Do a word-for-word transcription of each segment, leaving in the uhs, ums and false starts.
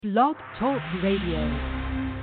Blog Talk Radio.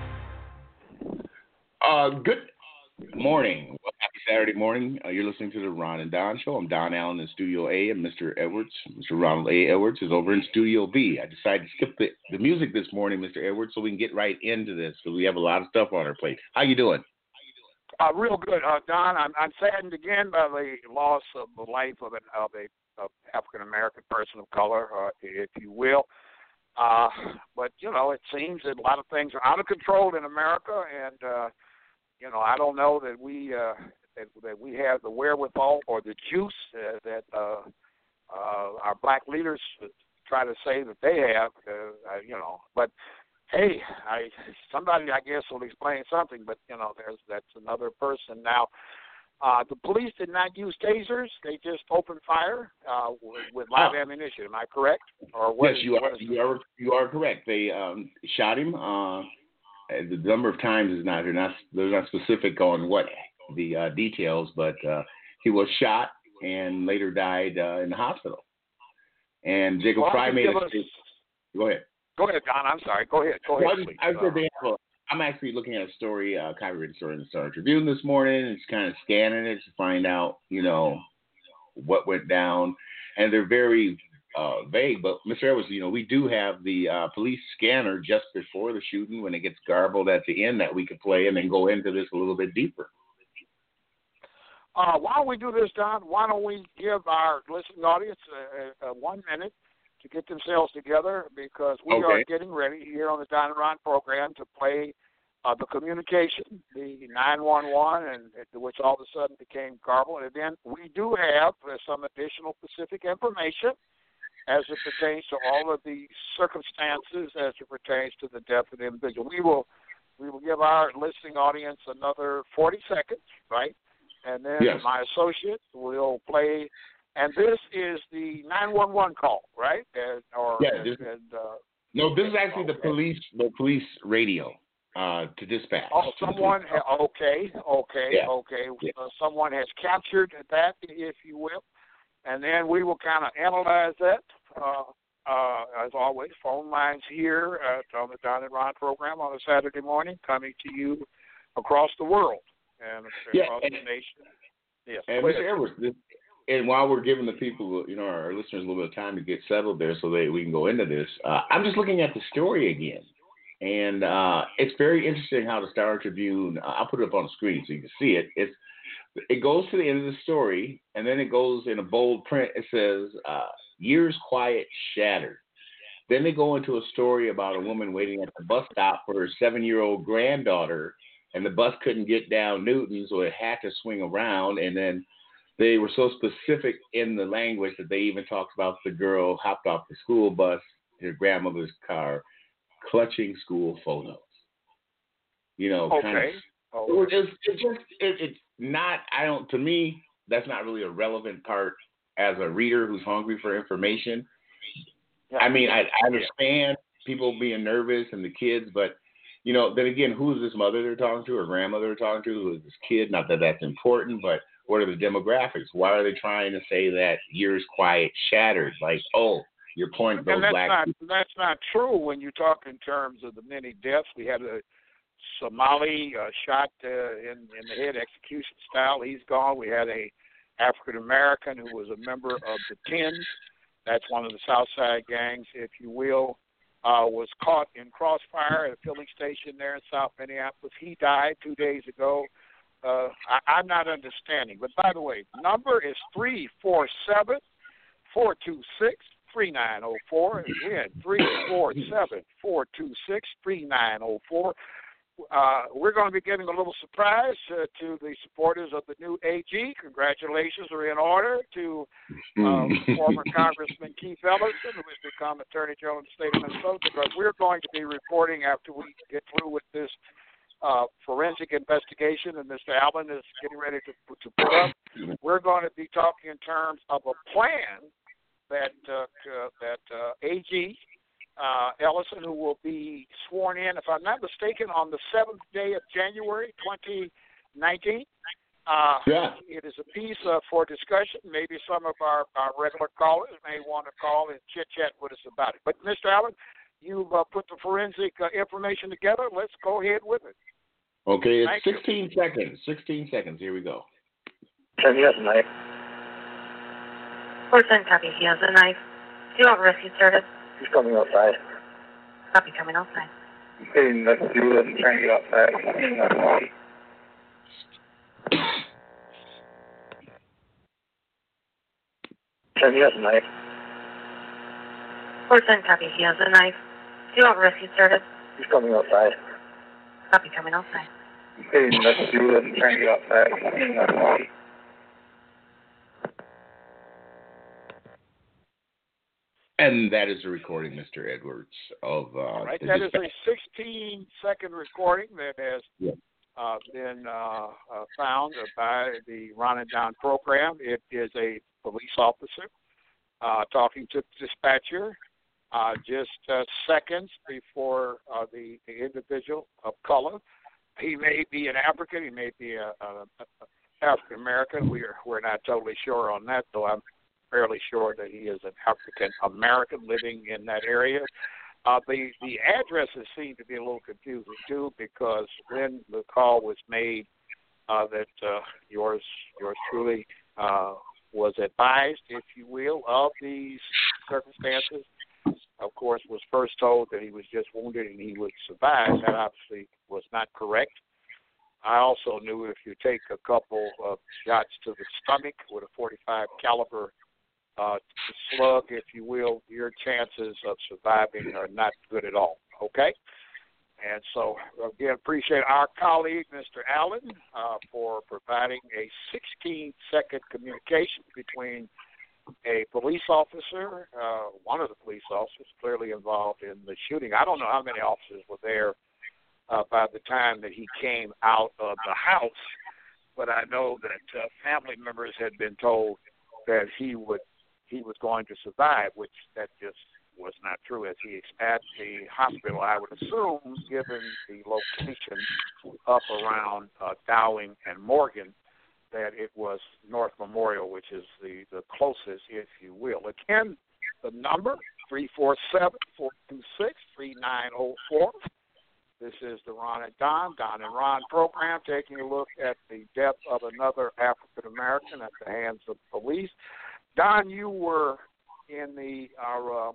Uh, good morning. Well, happy Saturday morning. Uh, you're listening to the Ron and Don Show. I'm Don Allen in Studio A, and Mister Edwards, Mister Ronald A. Edwards, is over in Studio B. I decided to skip the, the music this morning, Mister Edwards, so we can get right into this, because we have a lot of stuff on our plate. How you doing? Uh, real good, uh, Don. I'm, I'm saddened again by the loss of the life of an of a of African American person of color, uh, if you will. Uh, but you know, it seems that a lot of things are out of control in America, and uh, you know, I don't know that we uh, that, that we have the wherewithal or the juice uh, that uh, uh, our black leaders try to say that they have. Uh, uh, you know, but hey, I somebody I guess will explain something. But you know, there's that's another person now. Uh, the police did not use tasers; they just opened fire uh, with, with live Ah. ammunition. Am I correct? Or what Yes, is, you are. what is You are. You are correct. They um, shot him. Uh, the number of times is not. They're not. They're not specific on what the uh, details, but uh, he was shot and later died uh, in the hospital. And Jacob Well, Fry made a us, statement. Go ahead. Go ahead, Don. I'm sorry. Go ahead. Go Well, ahead, please. I said Uh, they have a, I'm actually looking at a story, a copyrighted story in the Star Tribune this morning, and just kind of scanning it to find out, you know, what went down. And they're very uh, vague. But Mister Edwards, you know, we do have the uh, police scanner just before the shooting when it gets garbled at the end that we could play and then go into this a little bit deeper. uh, why don't we do this, Don? Why don't we give our listening audience uh, uh, one minute to get themselves together, because we Okay. are getting ready here on the Don and Ron program to play uh, the communication, the nine one one, and which all of a sudden became garbled. And then we do have uh, some additional specific information as it pertains to all of the circumstances as it pertains to the death of the individual. We will we will give our listening audience another forty seconds, right? And then Yes. my associate will play. And this is the nine one one call, right? And, or, Yeah, and, this- and, uh, No, this is actually the okay. police, the police radio uh, to dispatch. Oh, to the someone, police. ha- okay, okay, Yeah. okay. Yeah. Uh, someone has captured that, if you will. And then we will kind of analyze that. Uh, uh, as always, phone lines here at, on the Don and Ron program on a Saturday morning, coming to you across the world and Yeah, across and- the nation. Yes. And go Mister ahead. Edwards, this, and while we're giving the people, you know, our listeners a little bit of time to get settled there so that we can go into this, uh, I'm just looking at the story again. And uh, it's very interesting how the Star Tribune, uh, I'll put it up on the screen so you can see it. It's, it goes to the end of the story, and then it goes in a bold print. It says, uh, years quiet shattered. Then they go into a story about a woman waiting at the bus stop for her seven-year-old granddaughter, and the bus couldn't get down Newton, so it had to swing around. And then they were so specific in the language that they even talked about the girl hopped off the school bus, her grandmother's car, clutching school photos. You know, kind of. Okay. Okay. It's, it's just, it, it's not, I don't, to me, that's not really a relevant part as a reader who's hungry for information. Yeah. I mean, I, I understand people being nervous and the kids, but, you know, then again, who is this mother they're talking to or grandmother they're talking to? Who is this kid? Not that that's important, but what are the demographics? Why are they trying to say that years quiet shattered? Like, oh, your point, those And that's black not people. that's not true when you talk in terms of the many deaths. We had a Somali uh, shot uh, in in the head, execution style. He's gone. We had a African American who was a member of the Tens. That's one of the South Side gangs, if you will. Uh, was caught in crossfire at a filling station there in South Minneapolis. He died two days ago. Uh, I, I'm not understanding. But by the way, number is three four seven, four two six, three nine zero four. Again, three four seven, four two six, three nine zero four. Uh, we're going to be giving a little surprise uh, to the supporters of the new A G. Congratulations are in order to uh, former Congressman Keith Ellison, who has become Attorney General of the state of Minnesota, because we're going to be reporting after we get through with this uh, forensic investigation, and Mister Allen is getting ready to, to put up. We're going to be talking in terms of a plan that uh, uh, that uh, A G Uh, Ellison, who will be sworn in, if I'm not mistaken, on the seventh day of January, twenty nineteen. Uh, Yeah. It is a piece uh, for discussion. Maybe some of our, our regular callers may want to call and chit-chat with us about it. But, Mister Allen, you've uh, put the forensic uh, information together. Let's go ahead with it. Okay, it's Thank sixteen you. seconds. sixteen seconds. Here we go. Ten, he has a knife. four ten, copy. He has a knife. Do you want rescue service? He's coming outside. Copy, coming outside. He's getting nothing to do with it. He's trying to get outside. He's getting outside. Ten, he has a knife. four ten, copy. He has a knife. Do you want rescue service? He's coming outside. Copy, coming outside. He's getting nothing to do with it. He's trying to get outside. He's getting outside. And that is a recording, Mister Edwards, of uh, All right, the that is dispatch. a sixteen-second recording that has Yeah. uh, been uh, uh, found by the Ramadan program. It is a police officer uh, talking to the dispatcher uh, just uh, seconds before uh, the, the individual of color. He may be an African, he may be a, a, a African American. We're we're not totally sure on that, though. I'm fairly sure that he is an African American living in that area. Uh, the the addresses seem to be a little confusing too, because when the call was made uh, that uh, yours yours truly uh, was advised, if you will, of these circumstances. Of course, was first told that he was just wounded and he would survive. That obviously was not correct. I also knew if you take a couple of shots to the stomach with a forty-five caliber uh, slug, if you will, your chances of surviving are not good at all. Okay? And so, again, appreciate our colleague, Mister Allen, uh, for providing a sixteen-second communication between a police officer, uh, one of the police officers clearly involved in the shooting. I don't know how many officers were there uh, by the time that he came out of the house, but I know that uh, family members had been told that he would he was going to survive, which that just was not true. As he at the hospital, I would assume, given the location up around uh, Dowling and Morgan, that it was North Memorial, which is the, the closest, if you will. Again, the number, three four seven, four two six, three nine zero four. This is the Ron and Don, Don and Ron program, taking a look at the death of another African-American at the hands of police. Don, you were in the our uh,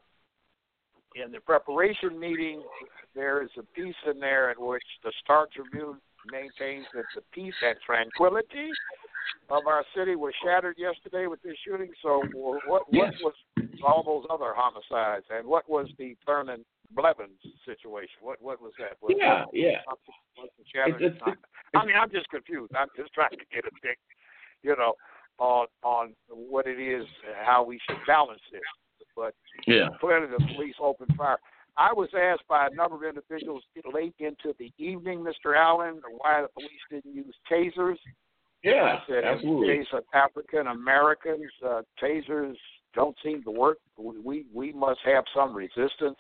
in the preparation meeting. There is a piece in there in which the Star Tribune maintains that the peace and tranquility of our city was shattered yesterday with this shooting. So what, what Yes. was all those other homicides, and what was the Thurman Blevins situation? What what was that? Was Yeah, that yeah. was it shattered? It's- it's- I mean, I'm just confused. I'm just trying to get a thing, you know, on on what it is, how we should balance this. But Yeah. clearly the police opened fire. I was asked by a number of individuals late into the evening, Mister Allen, why the police didn't use tasers. Yeah, I said, absolutely. in the case of African Americans, uh, tasers don't seem to work. We we must have some resistance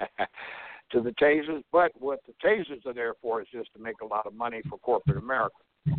to the tasers. But what the tasers are there for is just to make a lot of money for corporate America.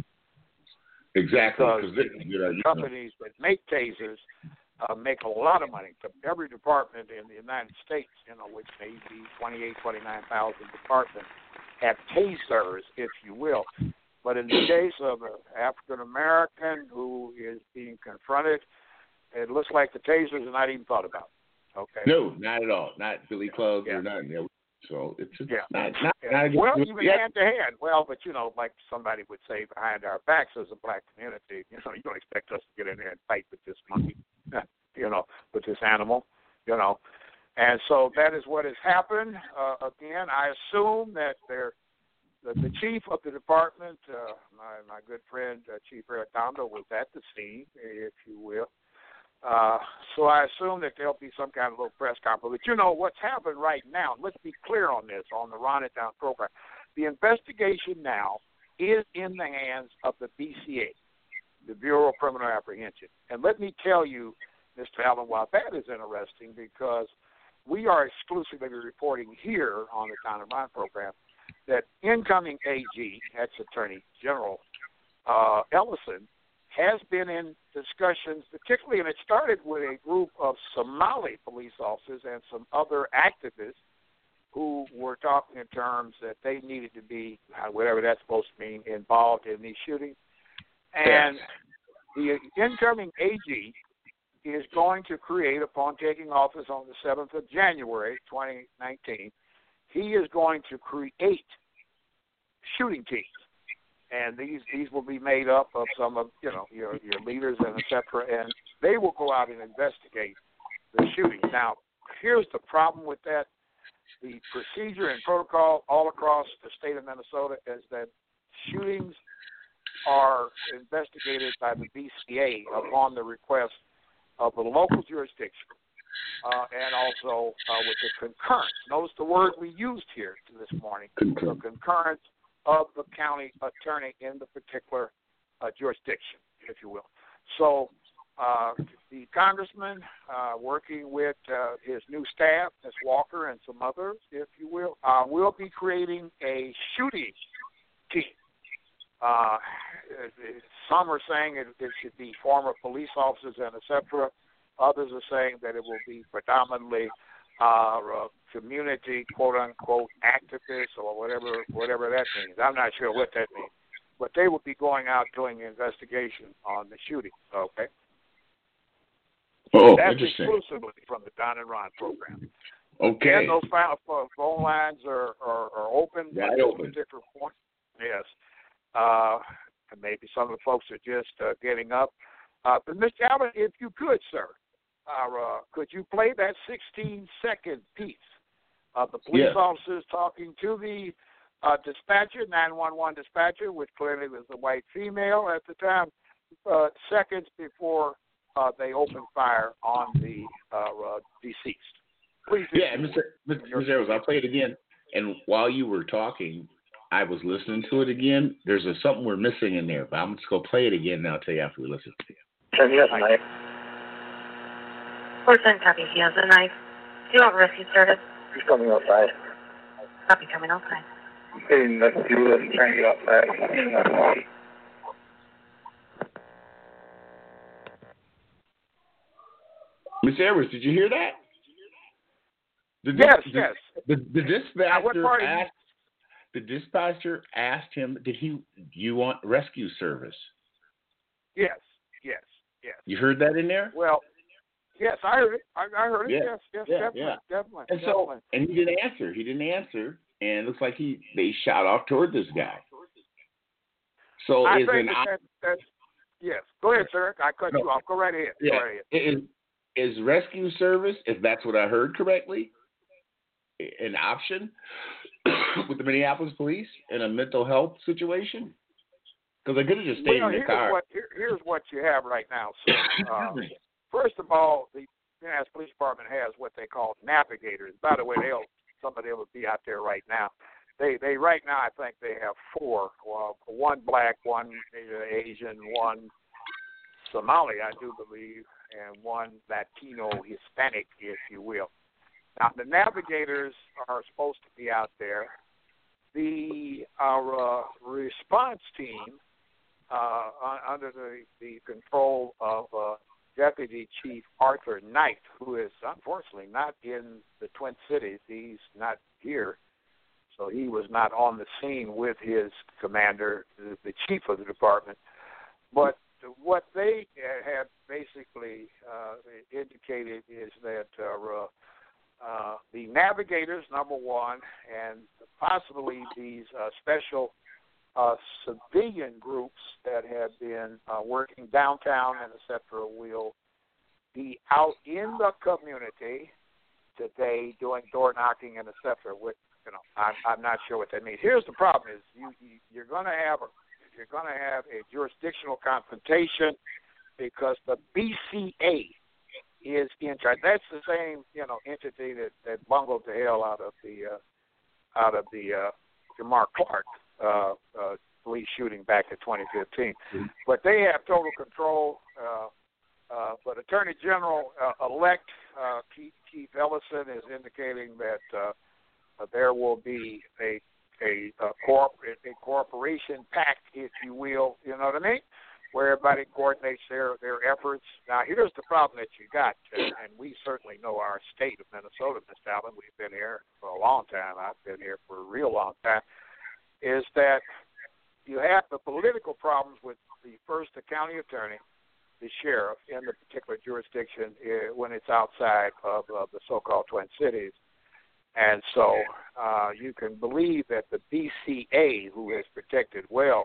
Exactly. Because 'cause they- you know, the you know, companies that make tasers uh, make a lot of money. Every department in the United States, you know, which may be twenty-eight, twenty-nine thousand departments, have tasers, if you will. But in the case of an African American who is being confronted, it looks like the tasers are not even thought about. Okay. No, not at all. Not Billy Clubs Yeah. or nothing. Yeah. So it's it's Yeah. not not, Yeah. not a good, Well, even yeah. hand to hand. Well, but you know, like somebody would say, behind our backs as a black community, you know, you don't expect us to get in there and fight with this monkey, you know, with this animal, you know. And so that is what has happened. Uh, again, I assume that they're the, the chief of the department, uh, my my good friend uh, Chief Eric Dondo, was at the scene, if you will. Uh, so I assume that there'll be some kind of little press conference. But you know what's happened right now, let's be clear on this, on the Ron It Down program. The investigation now is in the hands of the B C A, the Bureau of Criminal Apprehension. And let me tell you, Mister Allen, why that is interesting, because we are exclusively reporting here on the Don and Ron program that incoming A G, ex-Attorney General uh, Ellison, has been in discussions, particularly, and it started with a group of Somali police officers and some other activists who were talking in terms that they needed to be, whatever that's supposed to mean, involved in these shootings. And the incoming A G is going to create, upon taking office on the seventh of January, twenty nineteen, he is going to create shooting teams. And these, these will be made up of some of, you know, your, your leaders and et cetera, and they will go out and investigate the shooting. Now, here's the problem with that. The procedure and protocol all across the state of Minnesota is that shootings are investigated by the B C A upon the request of the local jurisdiction uh, and also uh, with the concurrence. Notice the word we used here this morning, the concurrence of the county attorney in the particular uh, jurisdiction, if you will. So uh, the congressman, uh, working with uh, his new staff, Miz Walker and some others, if you will, uh, will be creating a shooting team. Uh, some are saying it, it should be former police officers and et cetera. Others are saying that it will be predominantly uh, uh, community, quote unquote, activists or whatever, whatever that means. I'm not sure what that means, but they will be going out doing an investigation on the shooting. Okay. Oh, That's interesting. exclusively from the Don and Ron program. Okay. And those phone lines are, are, are open Wide at this open. particular point. Yes. Uh, and maybe some of the folks are just uh, getting up. Uh, but, Mister Albert, if you could, sir, uh, uh, could you play that sixteen-second piece of the police Yes. officers talking to the uh, dispatcher, nine one one dispatcher, which clearly was a white female at the time, uh, seconds before uh, they opened fire on the uh, uh, deceased? Please. Yeah, Mister Mister Evans, I'll play it again. And while you were talking, I was listening to it again. There's a, something we're missing in there, but I'm just going to play it again and I'll tell you after we listen to it. Says he has a knife. Four ten copy. He has a knife. Do you want rescue service? He's coming outside. Copy, coming outside. He's getting the fuel and trying to get outside. He's getting outside. Mister Evers, did you hear that? The, Yes, the, yes. The, the Now, what dispatcher part of you- asked. The dispatcher asked him, "Did he? Do you want rescue service?" Yes, yes, yes. You heard that in there? Well, yes, I heard it. I, I heard it. Yeah, Yes, yes, yeah, definitely, yeah. definitely. And definitely. so, and he didn't answer. He didn't answer, and it looks like he they shot off toward this guy. So I is think an that, op- that, that's, yes. Go ahead, sir. I ut No. you off. Go right ahead. yeah, Go right ahead. is, is rescue service, if that's what I heard correctly, an option with the Minneapolis police in a mental health situation? Because I could have just stayed Well, in the here's car. what, here, here's what you have right now, sir. Uh, first of all, the Minneapolis Police Department has what they call navigators. By the way, they'll some of them will be out there right now. They they right now I think they have four. Well, one black, one Asian, one Somali, I do believe, and one Latino Hispanic, if you will. Now the navigators are supposed to be out there. The our uh, response team uh, under the, the control of uh, Deputy Chief Arthur Knight, who is unfortunately not in the Twin Cities. He's not here. So he was not on the scene with his commander, the, the chief of the department. But what they have basically uh, indicated is that uh, uh, the navigators, number one, and possibly these uh, special uh, civilian groups that have been uh, working downtown and et cetera will be out in the community today doing door knocking and et cetera. With, you know, I'm, I'm not sure what that means. Here's the problem: is you, you you're going to have a you're going to have a jurisdictional confrontation because the B C A is in charge. That's the same, you know, entity that, that bungled the hell out of the uh, out of the uh, Jamar Clark uh, uh, police shooting back in twenty fifteen. Mm-hmm. But they have total control. Uh, uh, but Attorney General uh, elect uh, Keith, Keith Ellison is indicating that uh, uh, there will be a a, a, corp- a cooperation pact, if you will. You know what I mean? where everybody coordinates their, their efforts. Now, here's the problem that you got, and we certainly know our state of Minnesota, Mister Allen. We've been here for a long time. I've been here for a real long time, is that you have the political problems with the first the county attorney, the sheriff in the particular jurisdiction uh, when it's outside of, of the so-called Twin Cities. And so uh, you can believe that the B C A, who has protected well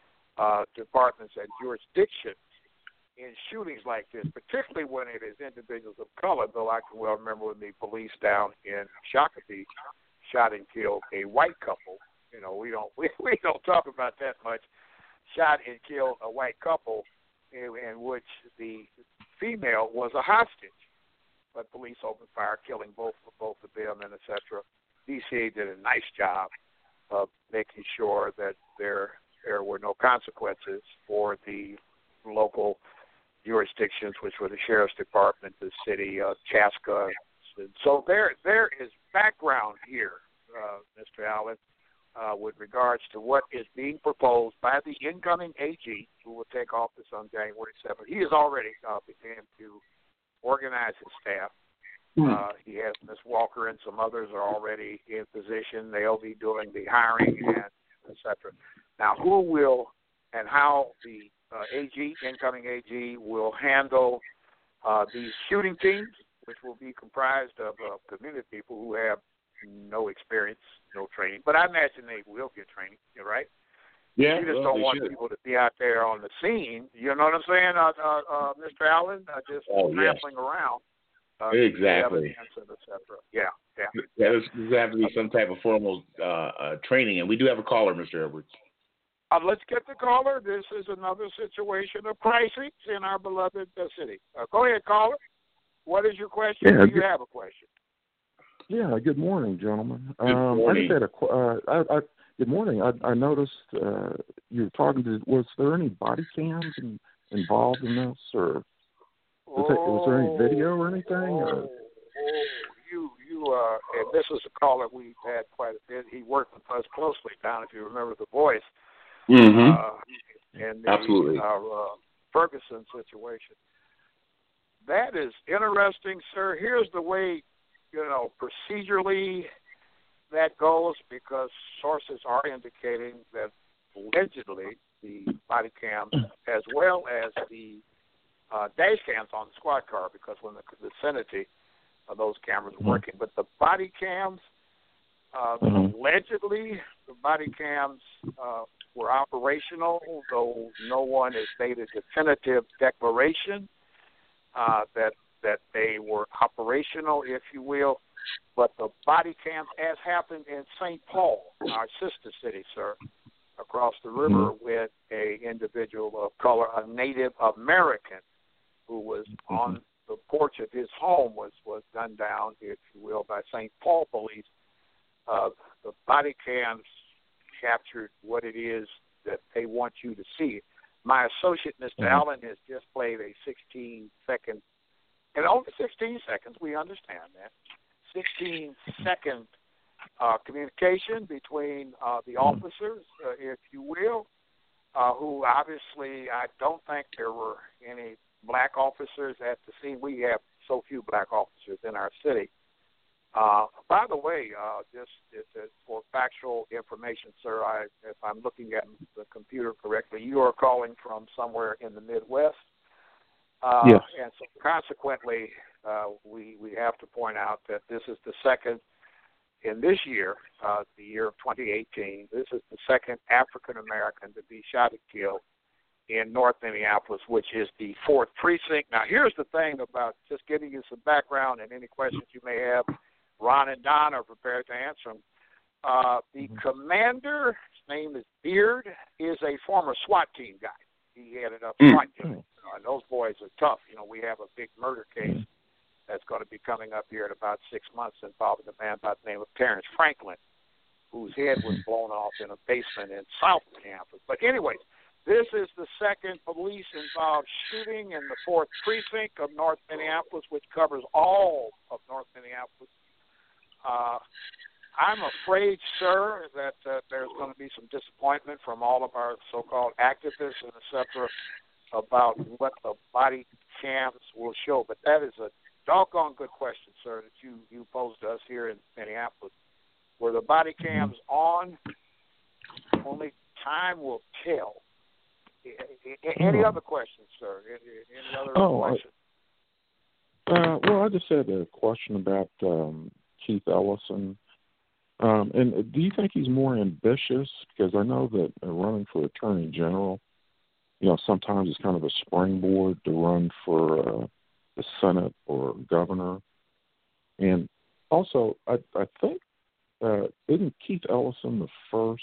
uh, departments and jurisdictions in shootings like this, particularly when it is individuals of color, though I can well remember when the police down in Shakopee shot and killed a white couple. You know, we don't we, we don't talk about that much. Shot and killed a white couple in, in which the female was a hostage, but police opened fire, killing both both of them, and et cetera. D C A did a nice job of making sure that there there were no consequences for the local jurisdictions, which were the sheriff's department, the city of Chaska. So there there is background here, uh, Mister Allen, uh, with regards to what is being proposed by the incoming A G, who will take office on January seventh. He has already uh, begun to organize his staff. Uh, he has Miz Walker and some others are already in position. They'll be doing the hiring and et cetera. Now, who will and how the uh, A G, incoming A G, will handle uh, these shooting teams, which will be comprised of uh, community people who have no experience, no training. But I imagine they will get training, right? Yeah, you just well, don't want should. people to be out there on the scene. You know what I'm saying, uh, uh, uh, Mister Allen? Uh, just oh, trampling yes. around. Uh, exactly. Et cetera. Yeah, yeah. Yeah, there's, there's have to be some type of formal uh, uh, training, and we do have a caller, Mister Edwards. Uh, let's get the caller. This is another situation of crisis in our beloved uh, city. Uh, go ahead, caller. What is your question? Yeah, Do you good, have a question? Yeah. Good morning, gentlemen. Good um, morning. I just had a. qu- Uh, I, I, good morning. I, I noticed uh, you were talking to. Was there any body cams in, involved in this, or was, it, was there any video or anything? Oh, Or? oh, you, you, uh, and this is a caller we've had quite a bit. He worked with us closely, Don, if you remember the voice. Mm-hmm. Uh, and the, Absolutely. Uh, uh, Ferguson situation. That is interesting, sir. Here's the way, you know, procedurally that goes, because sources are indicating that allegedly the body cams as well as the uh, dash cams on the squad car, because when the vicinity of those cameras were working, but the body cams, uh, Mm-hmm. allegedly the body cams uh, were operational, though no one has made a definitive declaration uh, that that they were operational, if you will. But the body cams, as happened in Saint Paul, our sister city, sir, across the river, Mm-hmm. with a individual of color, a Native American, who was Mm-hmm. on the porch of his home, was, was gunned down, if you will, by Saint Paul police. Uh, the body cams captured what it is that they want you to see. My associate, Mister Mm-hmm. Allen, has just played a sixteen-second, and only sixteen seconds, we understand that, sixteen-second uh, communication between uh, the officers, uh, if you will, uh, who obviously, I don't think there were any black officers at the scene. We have so few black officers in our city. Uh, by the way, uh, just it's, it's for factual information, sir, I, if I'm looking at the computer correctly, you are calling from somewhere in the Midwest. Uh, Yes. And so consequently, uh, we, we have to point out that this is the second in this year, uh, the year of twenty eighteen, this is the second African-American to be shot and killed in North Minneapolis, which is the fourth precinct. Now, here's the thing about just giving you some background, and any questions you may have, Ron and Don are prepared to answer them. Uh, the mm-hmm. commander, his name is Beard, is a former SWAT team guy. He headed up mm. SWAT team. Uh, those boys are tough. You know, we have a big murder case that's going to be coming up here in about six months involving a man by the name of Terrence Franklin, whose head was blown off in a basement in South Minneapolis. But anyways, this is the second police-involved shooting in the fourth precinct of North Minneapolis, which covers all of North Minneapolis. Uh, I'm afraid, sir, that uh, there's going to be some disappointment from all of our so-called activists and et cetera. about what the body cams will show. But that is a doggone good question, sir, that you, you posed to us here in Minneapolis. Were the body cams on? Only time will tell. Any oh. other questions, sir? Any, any other oh, questions? Uh, well, I just had a question about um, Keith Ellison. Um, and do you think he's more ambitious? Because I know that uh, running for Attorney General, you know, sometimes it's kind of a springboard to run for uh, the Senate or governor. And also, I, I think, uh, isn't Keith Ellison the first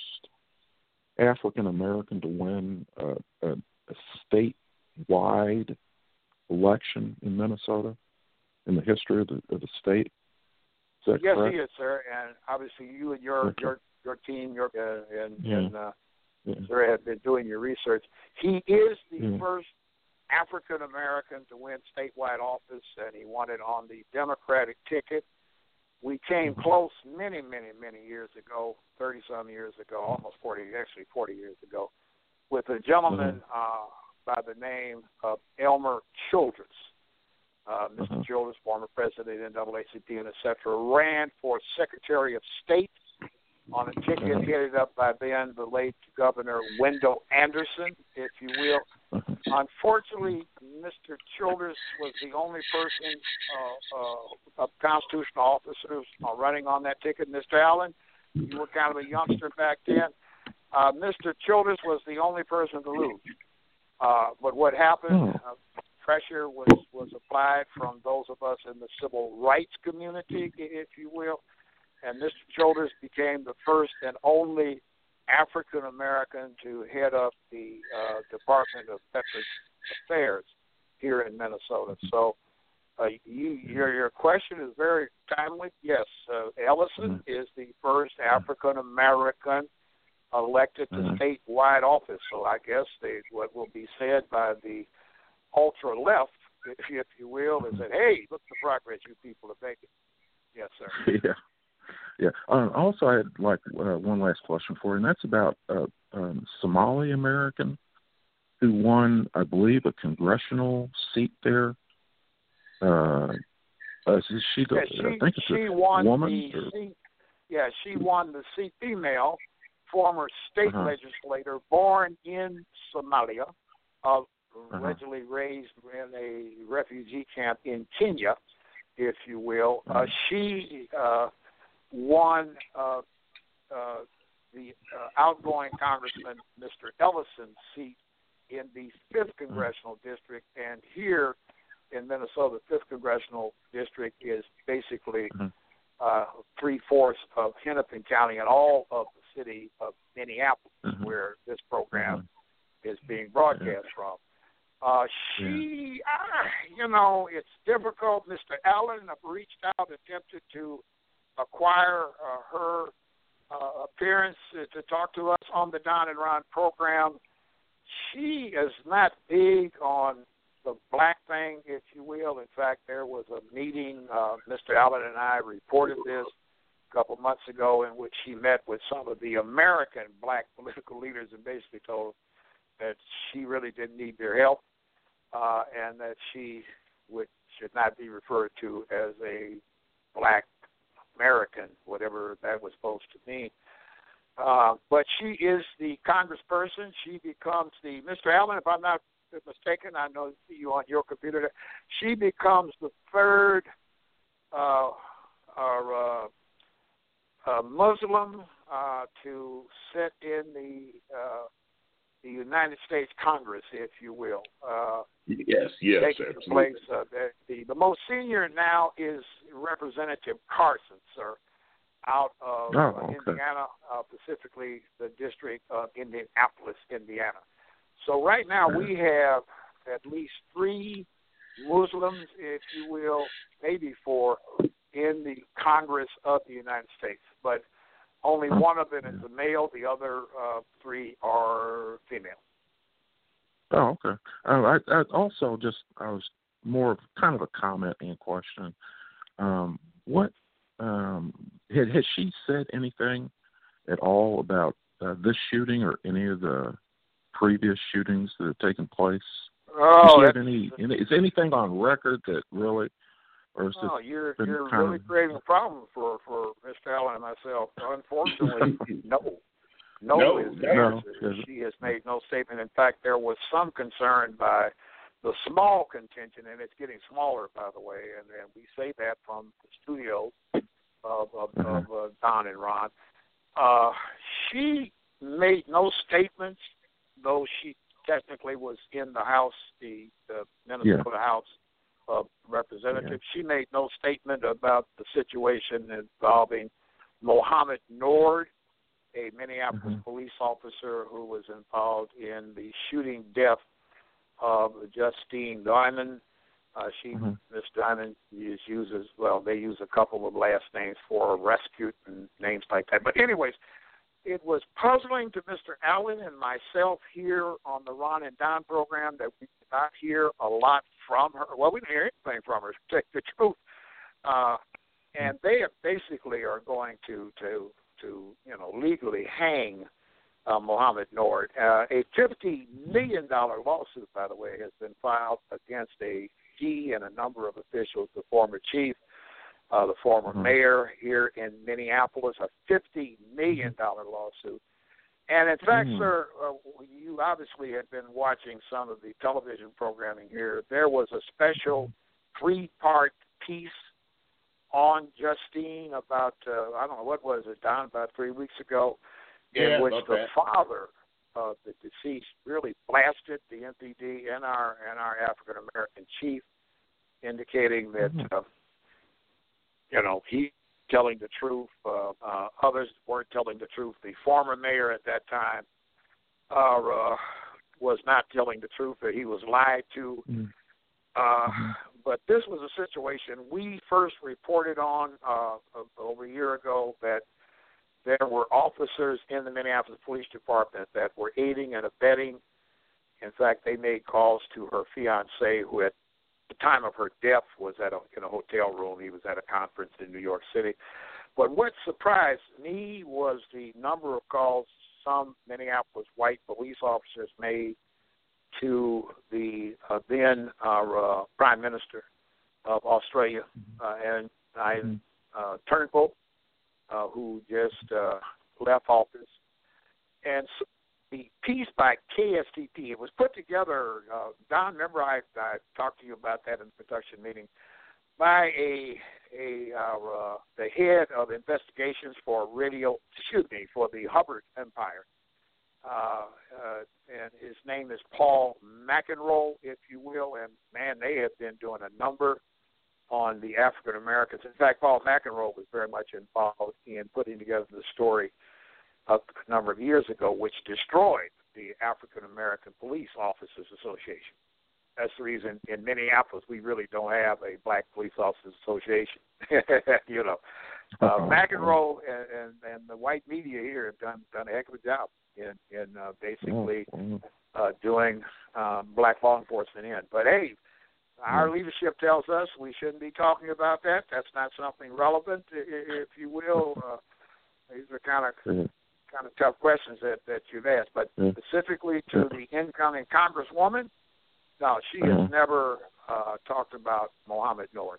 African American to win uh, a, a statewide election in Minnesota in the history of the, of the state? Is that yes, correct? he is, sir. And obviously, you and your okay. your your team, your uh, and, yeah. and uh, yeah. sir, have been doing your research. He is the yeah. first African American to win statewide office, and he won it on the Democratic ticket. We came close many, many, many years ago, thirty-some years ago, almost forty, actually forty years ago, with a gentleman mm-hmm. uh, by the name of Elmer Childress. Uh, Mister Uh-huh. Childress, former president of the N double A C P and et cetera, ran for Secretary of State on a ticket uh-huh. headed up by then the late Governor Wendell Anderson, if you will. Uh-huh. Unfortunately, Mister Childress was the only person uh, uh, of constitutional officers uh, running on that ticket. Mister Allen, you were kind of a youngster back then. Uh, Mister Childress was the only person to lose. Uh, but what happened, Oh. uh, pressure was, was applied from those of us in the civil rights community, if you will, and Mister Childress became the first and only African American to head up the uh, Department of Veterans Affairs here in Minnesota. So uh, you, your your question is very timely. Yes, uh, Ellison mm-hmm. is the first African American elected to mm-hmm. statewide office. So I guess they, what will be said by the ultra left, if, if you will, is that, hey, look at the progress you people are making. Yes, sir. Yeah. Yeah. Um, also, I had like uh, one last question for you, and that's about uh, um, Somali American who won, I believe, a congressional seat there. Uh, uh, is she, the, yeah, she, I think it's she a won woman. The seat, yeah, she won the seat. Female, former state uh-huh. legislator, born in Somalia, uh, uh-huh. originally raised in a refugee camp in Kenya, if you will. Uh-huh. Uh, she uh, won uh, uh, the uh, outgoing Congressman Mister Ellison's seat in the fifth Congressional uh-huh. District, and here in Minnesota, the fifth Congressional District is basically uh-huh. uh, three-fourths of Hennepin County and all of the city of Minneapolis, uh-huh. where this program uh-huh. is being broadcast yeah. from. Uh, she, yeah. uh, you know, it's difficult. Mister Allen reached out, attempted to acquire uh, her uh, appearance uh, to talk to us on the Don and Ron program. She is not big on the black thing, if you will. In fact, there was a meeting, uh, Mister Allen and I reported this a couple months ago, in which she met with some of the American black political leaders and basically told that she really didn't need their help. Uh, and that she would should not be referred to as a black American, whatever that was supposed to mean. Uh, but she is the congressperson. She becomes the, Mister Allen, if I'm not mistaken, I know you on your computer, she becomes the third uh, or, uh, uh, Muslim uh, to sit in the uh, the United States Congress, if you will. Uh, yes, yes, taking absolutely. The, place, uh, the, the, the most senior now is Representative Carson, sir, out of oh, uh, okay. Indiana, uh, specifically the district of Indianapolis, Indiana. So right now we have at least three Muslims, if you will, maybe four, in the Congress of the United States. But only one of them is a male. The other uh, three are female. Oh, okay. Uh, I, I also just, I was more of kind of a comment and question. Um, what, um, had, has she said anything at all about uh, this shooting or any of the previous shootings that have taken place Oh, Is that's, any, is anything on record that really, or is oh, this you're been you're kind really of... creating a problem for for Mister Allen and myself. Unfortunately, no. No, No, is the no. answer. She has made no statement. In fact, there was some concern by the small contingent, and it's getting smaller, by the way, and, and we say that from the studios of, of, uh-huh. of uh, Don and Ron. Uh, she made no statements, though she technically was in the House, the, the Minnesota Yeah. House of Representatives. Yeah. She made no statement about the situation involving Mohammed Nord, a Minneapolis mm-hmm. police officer who was involved in the shooting death of Justine Diamond. Uh, she, mm-hmm. Miss Diamond, is, uses, well, they use a couple of last names for rescue and names like that. But anyways, it was puzzling to Mister Allen and myself here on the Ron and Don program that we did not hear a lot from her. Well, we didn't hear anything from her, to tell you the truth. Uh, and they basically are going to, to to, you know, legally hang uh, Mohammed Nord. Uh, a fifty million dollars lawsuit, by the way, has been filed against a he and a number of officials, the former chief, uh, the former mm-hmm. mayor here in Minneapolis, a fifty million dollars lawsuit. And, in fact, mm-hmm. sir, uh, you obviously had been watching some of the television programming here. There was a special three-part piece on Justine about, uh, I don't know, what was it, Don, about three weeks ago, yeah, in which the that. father of the deceased really blasted the M P D and our, and our African-American chief, indicating that, mm-hmm. uh, you know, he telling the truth. Uh, uh, others weren't telling the truth. The former mayor at that time uh, uh, was not telling the truth, that he was lied to. Mm-hmm. Uh, but this was a situation we first reported on uh, over a year ago, that there were officers in the Minneapolis Police Department that were aiding and abetting. In fact, they made calls to her fiancé, who at the time of her death was at a, in a hotel room. He was at a conference in New York City. But what surprised me was the number of calls some Minneapolis white police officers made to the uh, then uh, uh, Prime Minister of Australia, uh, and I, uh, Turnbull, uh, who just uh, left office. And so the piece by K S T P, it was put together, uh, Don, remember I, I talked to you about that in the production meeting, by a, a uh, uh, the head of investigations for radio, excuse me, for the Hubbard Empire. Uh, uh, and his name is Paul McEnroe, if you will, and man, they have been doing a number on the African Americans. In fact, Paul McEnroe was very much involved in putting together the story a number of years ago, which destroyed the African American Police Officers Association. That's the reason in Minneapolis we really don't have a Black Police Officers Association. you know, uh, McEnroe and, and, and the white media here have done done a heck of a job in in uh, basically uh, doing um, black law enforcement in. But hey, our leadership tells us we shouldn't be talking about that. That's not something relevant, if you will. Uh, these are kind of kind of tough questions that, that you've asked. But specifically to the incoming Congresswoman, no, she has uh-huh. never uh, talked about Mohammed Nord.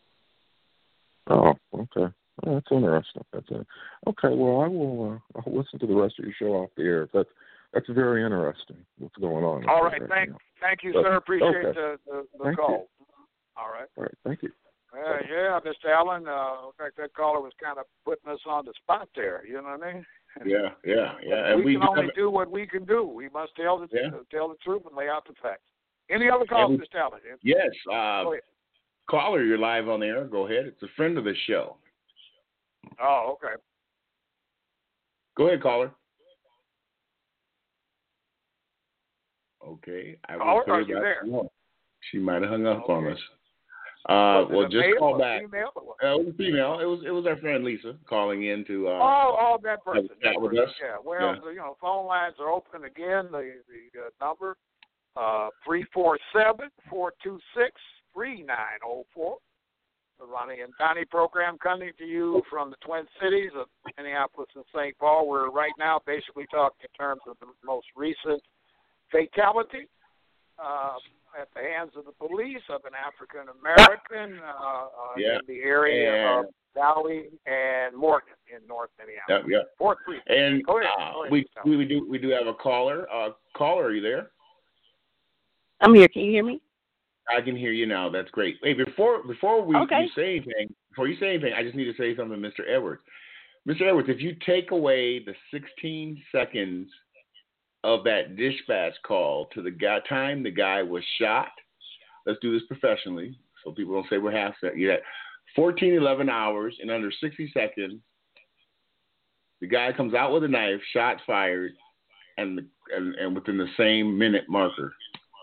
Oh, okay. Oh, that's interesting. That's it. Okay. Well, I will. Uh, I'll listen to the rest of your show off the air. That's that's very interesting. What's going on? All right. Thank you. Thank you, but, sir. Appreciate okay. the the, the thank call. You. All right. All right. Thank you. Uh, yeah, Mister Allen. Uh, in fact, that caller was kind of putting us on the spot there. You know what I mean? Yeah, yeah, yeah. And we, we can only have... do what we can do. We must tell the yeah. tell the truth and lay out the facts. Any other calls, we... Mister Allen? Yes. Uh, caller, you're live on the air. Go ahead. It's a friend of the show. Oh, okay. Go ahead, caller. Okay. I caller, are you there? More. She might have hung up okay. on us. Uh, well, just call back. Female uh, it was a female. It was it was our friend Lisa calling in to. Uh, oh, oh, that person. That with person. us. Yeah. Well, yeah. you know, phone lines are open again. The the uh, number uh three four seven four two six three nine zero four. The Ronnie and Donnie program coming to you from the Twin Cities of Minneapolis and Saint Paul. We're right now basically talking in terms of the most recent fatality. Uh, at the hands of the police of an African American uh, uh, yeah. in the area and, of Valley and Morgan in North Minneapolis. Yeah, yeah. Fort Free. And Go ahead. uh, Go ahead. we we we do we do have a caller. Uh, caller, are you there? I'm here. Can you hear me? I can hear you now. That's great. Hey, before before we okay. you say anything, before you say anything, I just need to say something, Mister Edwards. Mister Edwards, if you take away the sixteen seconds of that dispatch call to the guy, time the guy was shot, let's do this professionally so people don't say we're half set. You had fourteen, eleven hours in under sixty seconds. The guy comes out with a knife, shot fired, and the, and, and within the same minute marker.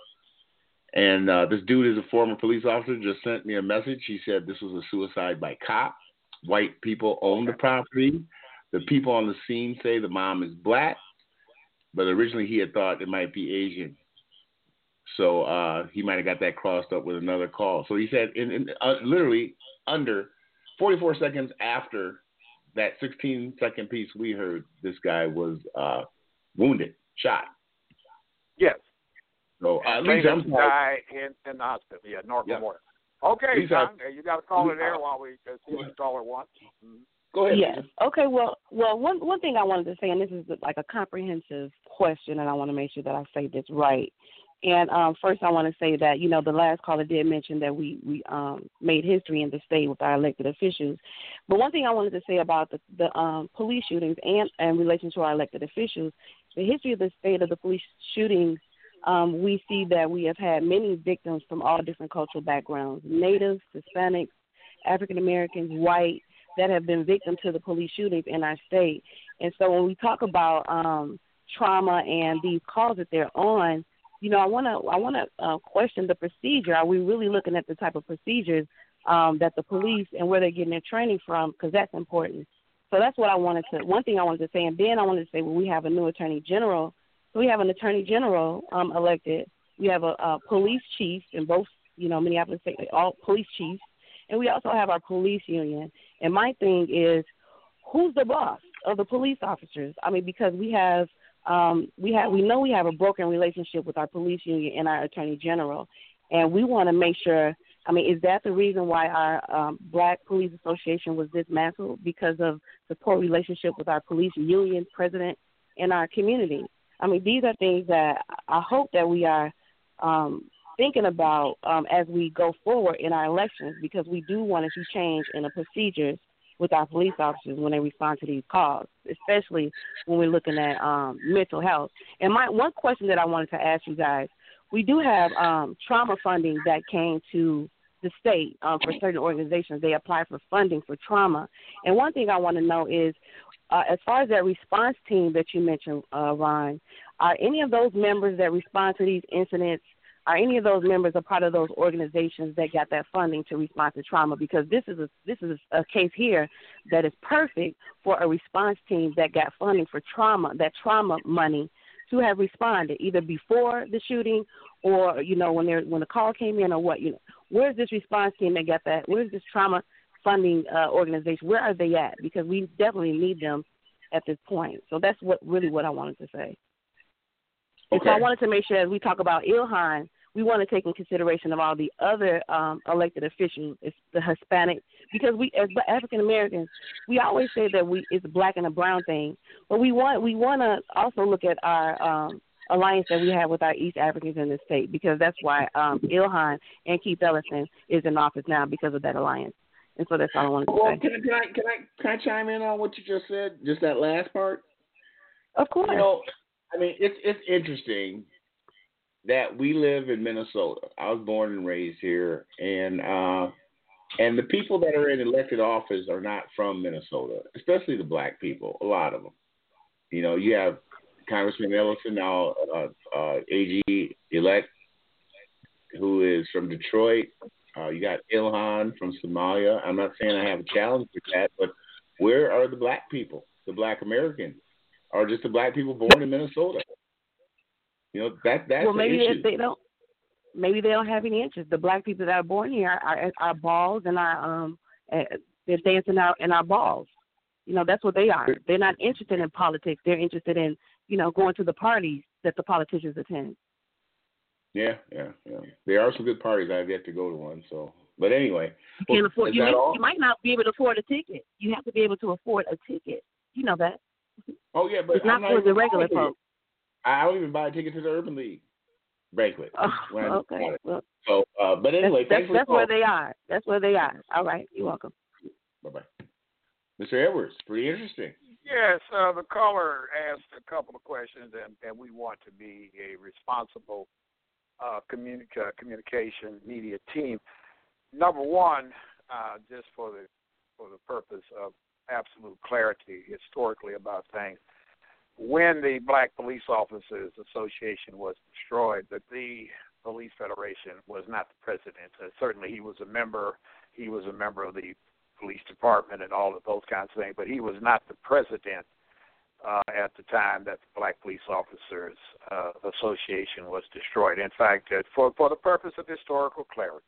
And uh, this dude is a former police officer, just sent me a message. He said this was a suicide by cop. White people own the property. The people on the scene say the mom is black, but originally he had thought it might be Asian. So uh, he might have got that crossed up with another call. So he said in, in uh, literally under forty-four seconds after that sixteen second piece we heard, this guy was uh, wounded, shot. Yes. So uh, and Lisa, I'm die in, in the hospital. Yeah, North yeah. Memorial. Okay, Lisa, John, you got to call it there Lisa, while we uh, see what the caller wants. Mm-hmm. Go ahead. Yes. Lisa. Okay. Well, well, one one thing I wanted to say, and this is like a comprehensive question, and I want to make sure that I say this right. And um, first, I want to say that you know the last caller did mention that we we um, made history in the state with our elected officials. But one thing I wanted to say about the the um, police shootings and in relation to our elected officials, the history of the state of the police shootings. Um, we see that we have had many victims from all different cultural backgrounds, Natives, Hispanics, African Americans, white, that have been victims to the police shootings in our state. And so when we talk about um, trauma and these calls that they're on, you know, I want to I want to uh, question the procedure. Are we really looking at the type of procedures um, that the police and where they're getting their training from? Because that's important. So that's what I wanted to. One thing I wanted to say, and then I wanted to say, well, we have a new attorney general. So we have an attorney general um, elected. We have a, a police chief in both, you know, Minneapolis State, all police chiefs, and we also have our police union. And my thing is, who's the boss of the police officers? I mean, because we have, um, we have, we know we have a broken relationship with our police union and our attorney general, and we want to make sure. I mean, is that the reason why our um, Black Police Association was dismantled, because of the poor relationship with our police union president and our community? I mean, these are things that I hope that we are um, thinking about um, as we go forward in our elections, because we do want to see change in the procedures with our police officers when they respond to these calls, especially when we're looking at um, mental health. And my one question that I wanted to ask you guys, we do have um, trauma funding that came to the state um, for certain organizations. They apply for funding for trauma. And one thing I want to know is, Uh, as far as that response team that you mentioned, uh, Ron, are any of those members that respond to these incidents, are any of those members a part of those organizations that got that funding to respond to trauma? Because this is a this is a case here that is perfect for a response team that got funding for trauma, that trauma money, to have responded either before the shooting or you know when there when the call came in or what. You know, where's this response team that got that? Where's this trauma funding uh, organization? Where are they at? Because we definitely need them at this point. So that's what really what I wanted to say. Okay. And so I wanted to make sure as we talk about Ilhan, we want to take in consideration of all the other um, elected officials, it's the Hispanic, because we as African Americans, we always say that we it's a black and a brown thing, but we want we want to also look at our um, alliance that we have with our East Africans in the state, because that's why um, Ilhan and Keith Ellison is in office now, because of that alliance. And so that's all I wanted to well, say. Can, can, I, can, I, can I chime in on what you just said, just that last part? Of course. You know, I mean, it's it's interesting that we live in Minnesota. I was born and raised here, and uh, and the people that are in elected office are not from Minnesota, especially the black people, a lot of them. You know, you have Congressman Ellison, now uh, uh, A G elect, who is from Detroit. Uh, you got Ilhan from Somalia. I'm not saying I have a challenge with that, but where are the black people, the black Americans, or just the black people born in Minnesota? You know, that that's well, maybe the issue. they don't. Maybe they don't have any interest. The black people that are born here are our balls and our um, they're dancing out in our balls. You know, that's what they are. They're not interested in politics. They're interested in, you know, going to the parties that the politicians attend. Yeah, yeah, yeah. There are some good parties. I've yet to go to one. So, but anyway, You well, can't afford. is You, that may, all? you might not be able to afford a ticket. You have to be able to afford a ticket. You know that. Oh yeah, but It's I'm not not for even the regular buying a ticket. folks. I don't even buy a ticket to the Urban League banquet. Oh, when I okay. bought it. Well, So, uh, but anyway, that's thanks for that's, that's the where call. they are. That's where they are. All right. You're welcome. Bye bye, Mister Edwards. Pretty interesting. Yes, uh, the caller asked a couple of questions, and, and we want to be a responsible uh, communi- uh, communication media team. Number one, uh, just for the for the purpose of absolute clarity historically about things, when the Black Police Officers Association was destroyed, the, the Police Federation was not the president. Uh, certainly, he was a member. He was a member of the police department and all of those kinds of things, but he was not the president uh, at the time that the Black Police Officers uh, Association was destroyed. In fact, uh, for for the purpose of historical clarity,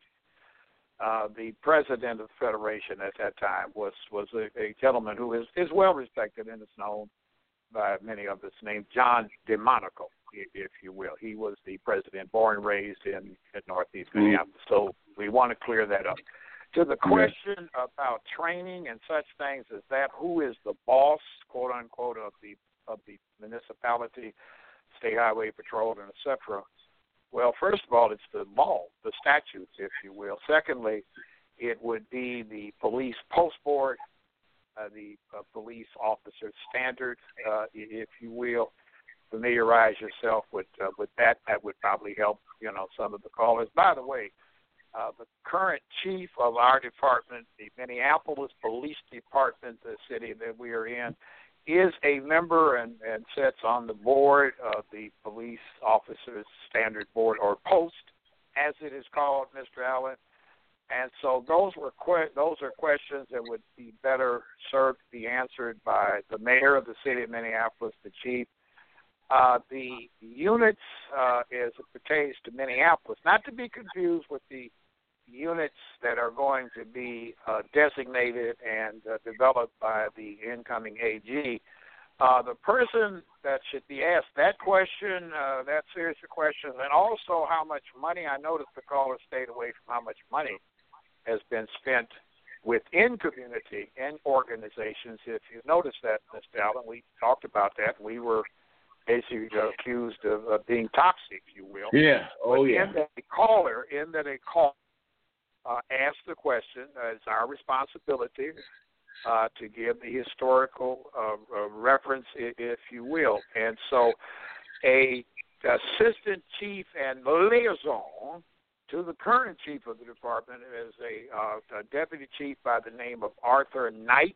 uh, the president of the Federation at that time was was a, a gentleman who is, is well respected and is known by many of us, named John DeMonico, if you will. He was the president, born and raised in, in Northeast Mm-hmm. Minneapolis. So we want to clear that up. To the question about training and such things as that, who is the boss, quote unquote, of the of the municipality, state highway patrol, and et cetera? Well, first of all, it's the law, the statutes, if you will. Secondly, it would be the police post board, uh, the uh, police officer standard, uh, if you will. Familiarize yourself with uh, with that. That would probably help, you know, some of the callers. By the way, Uh, the current chief of our department, the Minneapolis Police Department, the city that we are in, is a member and, and sits on the board of the Police Officers Standard Board, or POST, as it is called, Mister Allen. And so those were que- those are questions that would be better served to be answered by the mayor of the city of Minneapolis, the chief. Uh, the units, uh, as it pertains to Minneapolis, not to be confused with the units that are going to be uh, designated and uh, developed by the incoming A G. Uh, the person that should be asked that question, uh, that series of questions, and also how much money, I noticed the caller stayed away from how much money has been spent within community and organizations. If you notice that, Mister Allen, we talked about that. We were basically accused of uh, being toxic, if you will. Yeah. Oh, but yeah. In that a caller, in that a call uh, asked the question, uh, it's our responsibility uh, to give the historical uh, uh, reference, if you will. And so, a assistant chief and liaison to the current chief of the department is a, uh, a deputy chief by the name of Arthur Knight,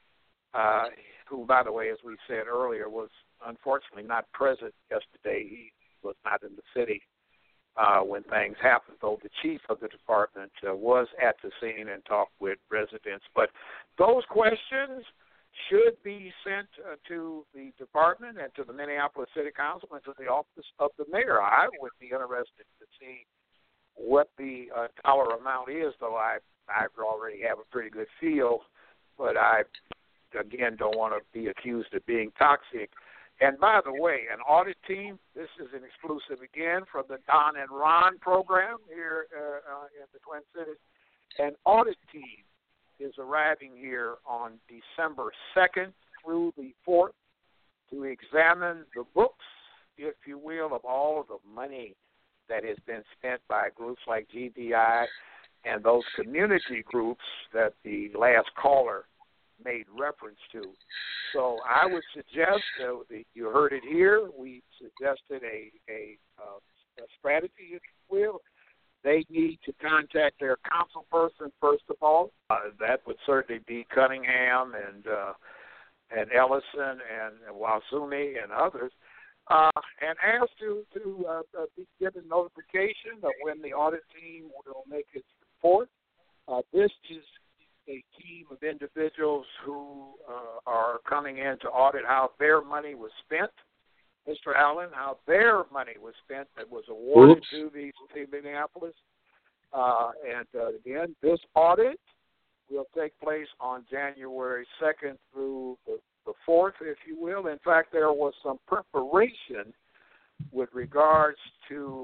uh, who, by the way, as we said earlier, was unfortunately not present yesterday. He was not in the city uh, when things happened, though the chief of the department uh, was at the scene and talked with residents. But those questions should be sent uh, to the department and to the Minneapolis City Council and to the office of the mayor. I would be interested to see what the uh, dollar amount is, though I, I already have a pretty good feel, but I, again, don't want to be accused of being toxic. And by the way, an audit team, this is an exclusive again from the Don and Ron program here uh, uh, in the Twin Cities. An audit team is arriving here on December second through the fourth to examine the books, if you will, of all of the money that has been spent by groups like G B I and those community groups that the last caller made reference to. So I would suggest, uh, that you heard it here, we suggested a, a, uh, a strategy, if you will. They need to contact their council person, first of all. Uh, that would certainly be Cunningham and uh, and Ellison and, and Wasumi and others, uh, and ask to, to uh, uh, be given notification of when the audit team will make its report. Uh, this is a team of individuals who uh, are coming in to audit how their money was spent, Mister Allen, how their money was spent that was awarded Oops. to the city of Minneapolis. Uh, and uh, again, this audit will take place on January second through the, the fourth, if you will. In fact, there was some preparation with regards to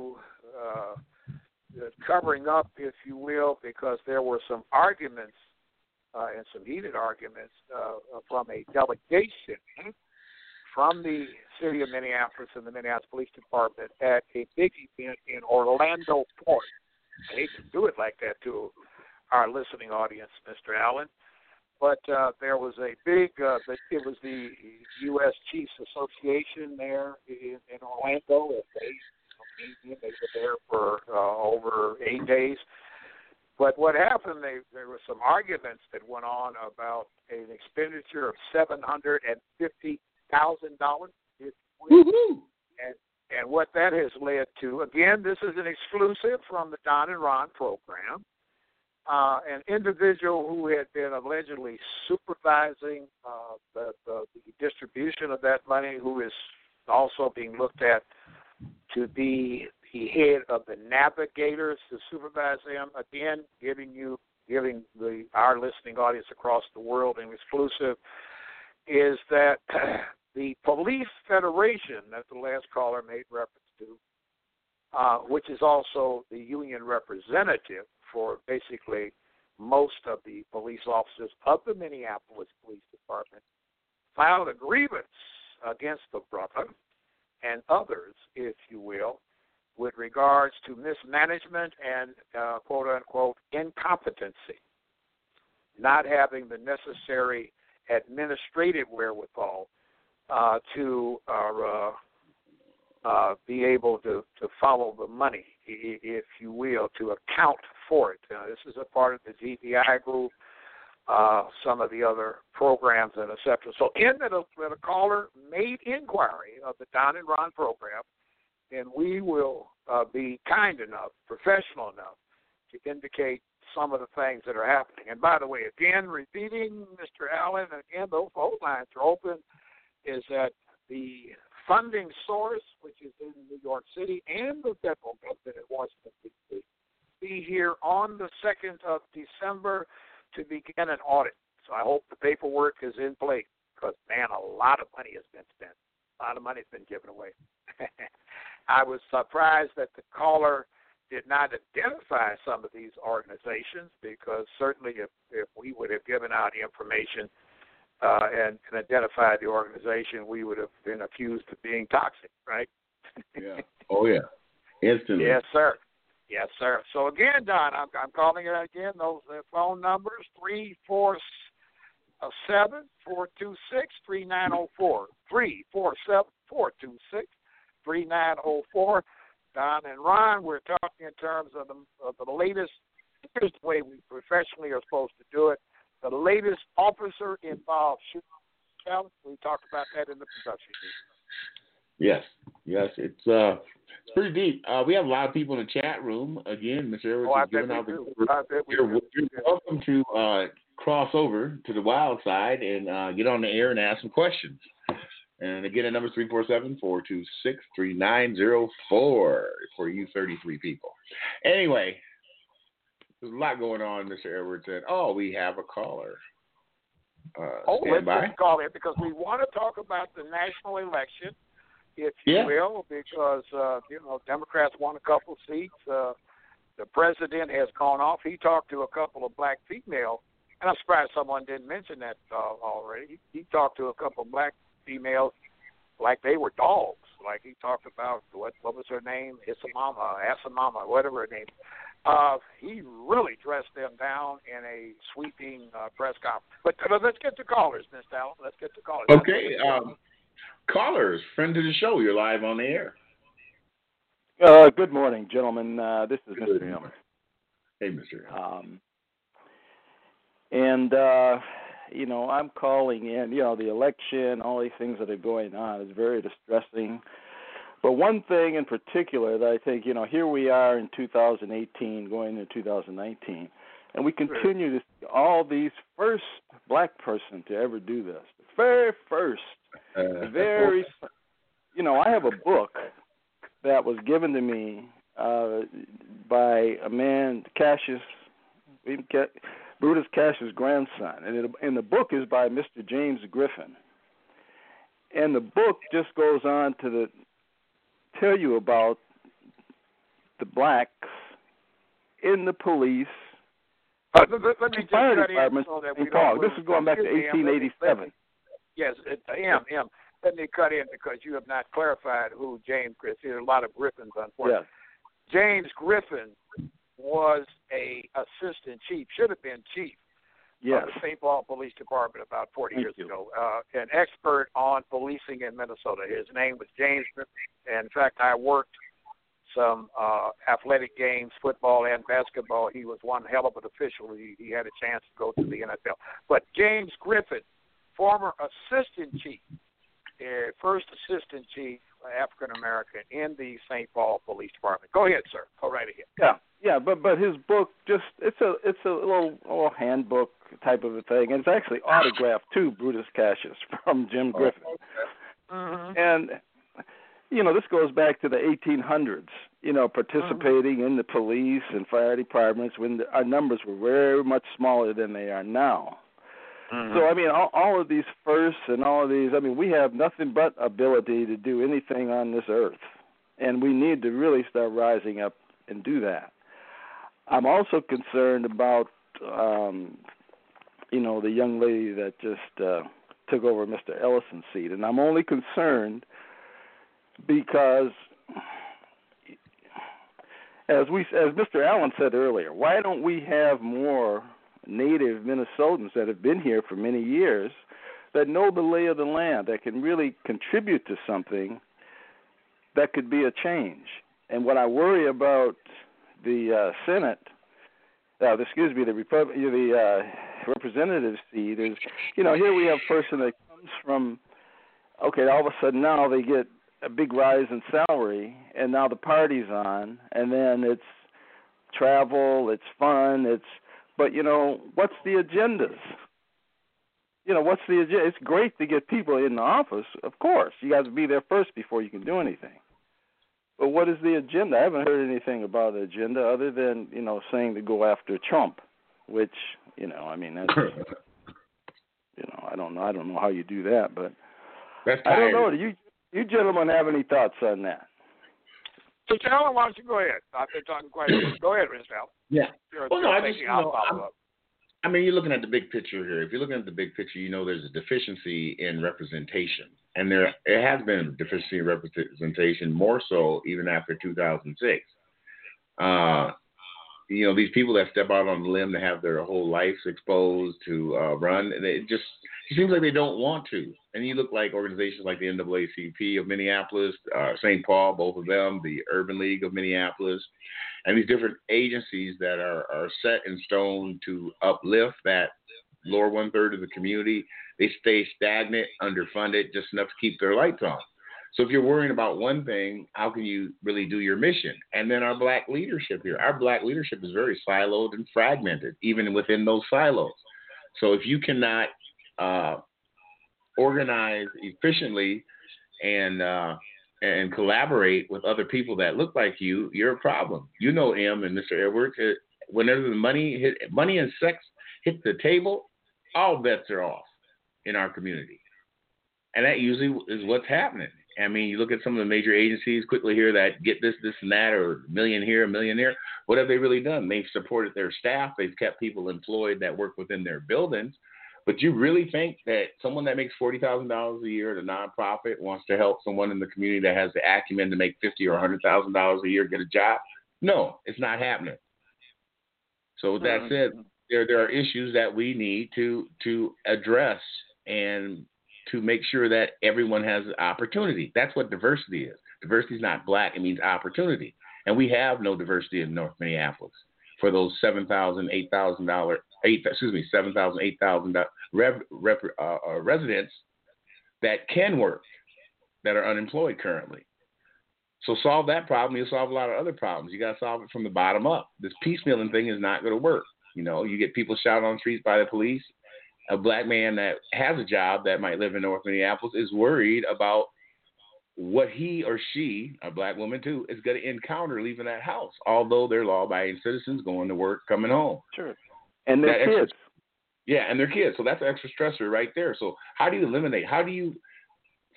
uh, covering up, if you will, because there were some arguments uh, and some heated arguments uh, from a delegation from the city of Minneapolis and the Minneapolis Police Department at a big event in Orlando Port. I hate to do it like that to our listening audience, Mister Allen, but uh, there was a big, uh, it was the U S Chiefs Association there in, in Orlando. They, they were there for uh, over eight days. But what happened, they, there were some arguments that went on about an expenditure of seven hundred fifty thousand dollars. And, and what that has led to, again, this is an exclusive from the Don and Ron program. Uh, an individual who had been allegedly supervising uh, the, the, the distribution of that money, who is also being looked at to be the head of the navigators to supervise them, again, giving you, giving the our listening audience across the world an exclusive, is that the Police Federation that the last caller made reference to, uh, which is also the union representative for basically most of the police officers of the Minneapolis Police Department, filed a grievance against the brother and others, if you will, with regards to mismanagement and uh, quote-unquote incompetency, not having the necessary administrative wherewithal uh, to uh, uh, be able to, to follow the money, if you will, to account for it. Uh, this is a part of the G B I group, uh, some of the other programs, and et cetera. So in that a, that a caller made inquiry of the Don and Ron program, and we will uh, be kind enough, professional enough, to indicate some of the things that are happening. And by the way, again, repeating, Mister Allen, again, those phone lines are open, is that the funding source, which is in New York City, and the federal government in Washington, D C, be here on the second of December to begin an audit. So I hope the paperwork is in place, because, man, a lot of money has been spent. A lot of money has been given away. I was surprised that the caller did not identify some of these organizations, because certainly if, if we would have given out the information uh, and, and identified the organization, we would have been accused of being toxic, right? Yeah. Oh, yeah. Instantly. Yes, sir. Yes, sir. So, again, Don, I'm, I'm calling it again. Those uh, phone numbers, three four seven, four two six, three nine zero four, three four seven, four two six, three nine zero four. Don and Ron, we're talking in terms of the, of the latest, here's the way we professionally are supposed to do it, the latest officer-involved shooting. We talked about that in the production meeting. Yes, yes, it's uh, it's pretty deep. Uh, we have a lot of people in the chat room. Again, Mister Edwards Oh, I is bet giving we out do. the. I bet we You're, do. you're welcome to uh, cross over to the wild side and uh, get on the air and ask some questions. And again, the number is three four seven, four two six, three nine zero four for you thirty-three people. Anyway, there's a lot going on, Mister Edwards said. Oh, we have a caller. Uh, oh, let's by. just call it, because we want to talk about the national election, if you yeah. will, because, uh, you know, Democrats won a couple seats. Uh, the president has gone off. He talked to a couple of black female, and I'm surprised someone didn't mention that uh, already. He, he talked to a couple of black females like they were dogs. Like he talked about, what what was her name? Isamama, Asamama, whatever her name. Uh, he really dressed them down in a sweeping uh, press conference. But uh, let's get to callers, Miz Allen. Let's get to callers. Okay. Um, callers, friend of the show, you're live on the air. Uh, good morning, gentlemen. Uh, this is Mister Helmer. Hey, Mister Um, and, uh, you know, I'm calling in, you know, the election, all these things that are going on is very distressing. But one thing in particular that I think, you know, here we are in two thousand eighteen going into two thousand nineteen, and we continue to see all these first black person to ever do this. The very first, the very, you know, I have a book that was given to me uh, by a man, Cassius, Brutus Cassius' grandson, and, it, and the book is by Mister James Griffin. And the book just goes on to the, tell you about the blacks in the police, uh, let, let, let me just fire cut departments in so that in we Paul. don't This is going back to excuse me, eighteen eighty-seven. Yes, it, M, M. Let me cut in because you have not clarified who James Griffin. There's a lot of Griffins, unfortunately. Yes. James Griffin was a assistant chief, should have been chief yes. of the Saint Paul Police Department about forty Thank years you. ago. Uh, an expert on policing in Minnesota. His name was James Griffin. And in fact, I worked some uh, athletic games, football and basketball. He was one hell of an official. He, he had a chance to go to the N F L. But James Griffin, former assistant chief, uh, first assistant chief, African American in the Saint Paul Police Department. Go ahead, sir. Go right ahead. Yeah, yeah, but but his book just it's a it's a little, little handbook type of a thing, and it's actually autographed too, Brutus Cassius from Jim Griffin. Mm-hmm. And you know, this goes back to the eighteen hundreds. You know, participating mm-hmm. in the police and fire departments when the, our numbers were very much smaller than they are now. Mm-hmm. So, I mean, all, all of these firsts and all of these, I mean, we have nothing but ability to do anything on this earth. And we need to really start rising up and do that. I'm also concerned about, um, you know, the young lady that just uh, took over Mister Ellison's seat. And I'm only concerned because, as we, as Mister Allen said earlier, why don't we have more native Minnesotans that have been here for many years that know the lay of the land, that can really contribute to something that could be a change. And what I worry about the uh, Senate, uh, excuse me, the Repub- the uh, representative seat is, you know, here we have a person that comes from, okay, all of a sudden now they get a big rise in salary, and now the party's on, and then it's travel, it's fun, it's But, you know, what's the agendas? You know, what's the agenda? It's great to get people in the office, of course. You got to be there first before you can do anything. But what is the agenda? I haven't heard anything about the agenda other than, you know, saying to go after Trump, which, you know, I mean, that's, you know, I don't know. I don't know how you do that, but that's I don't know. Do you, you gentlemen have any thoughts on that? So, Alan, why don't you go ahead? I've been talking quite a bit. Go ahead, Mister Allen. Yeah. You're, well, you're no, I just, you know, follow up. I mean, you're looking at the big picture here. If you're looking at the big picture, you know there's a deficiency in representation. And there it has been a deficiency in representation, more so even after two thousand six. Uh, you know, these people that step out on the limb to have their whole lives exposed to uh, run, it just it seems like they don't want to. And you look like organizations like the N double A C P of Minneapolis, uh, Saint Paul, both of them, the Urban League of Minneapolis, and these different agencies that are, are set in stone to uplift that lower one-third of the community. They stay stagnant, underfunded, just enough to keep their lights on. So if you're worrying about one thing, how can you really do your mission? And then our black leadership here. Our black leadership is very siloed and fragmented, even within those silos. So if you cannot uh, organize efficiently and uh, and collaborate with other people that look like you, you're a problem. You know, M and Mister Edwards, uh, whenever the money hit, money and sex hit the table, all bets are off in our community. And that usually is what's happening. I mean, you look at some of the major agencies quickly here that get this, this, and that, or a million here, a million there. What have they really done? They've supported their staff. They've kept people employed that work within their buildings. But you really think that someone that makes forty thousand dollars a year at a nonprofit wants to help someone in the community that has the acumen to make fifty thousand dollars or one hundred thousand dollars a year get a job? No, it's not happening. So with that said, there there are issues that we need to to address and to make sure that everyone has opportunity. That's what diversity is. Diversity is not black. It means opportunity. And we have no diversity in North Minneapolis for those seven thousand dollars, eight thousand dollars, eight, excuse me, seven thousand dollars, eight thousand dollars rev, rev, uh, uh, residents that can work, that are unemployed currently. So solve that problem, you'll solve a lot of other problems. You got to solve it from the bottom up. This piecemealing thing is not going to work. You know, you get people shot on the streets by the police. A black man that has a job that might live in North Minneapolis is worried about what he or she, a black woman too, is going to encounter leaving that house, although they're law-abiding citizens going to work, coming home. Sure. And their that kids. Extra, yeah, and their kids. So that's an extra stressor right there. So how do you eliminate, how do you